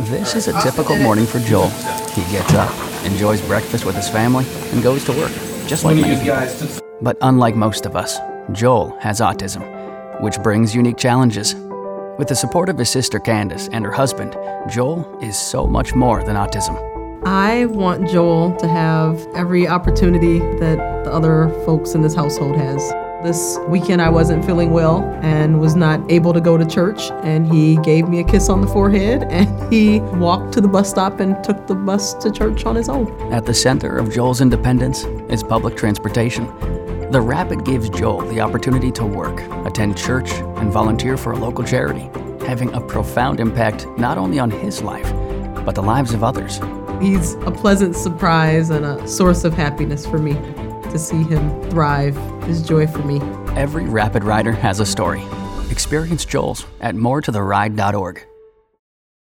This is a typical morning for Joel. He gets up, enjoys breakfast with his family, and goes to work, just like many people. But unlike most of us, Joel has autism, which brings unique challenges. With the support of his sister Candace and her husband, Joel is so much more than autism. I want Joel to have every opportunity that the other folks in this household has. This weekend I wasn't feeling well and was not able to go to church, and he gave me a kiss on the forehead and he walked to the bus stop and took the bus to church on his own. At the center of Joel's independence is public transportation. The Rapid gives Joel the opportunity to work, attend church, and volunteer for a local charity, having a profound impact not only on his life, but the lives of others. He's a pleasant surprise and a source of happiness for me. To see him thrive is joy for me. Every Rapid rider has a story. Experience Joel's at moretotheride.org.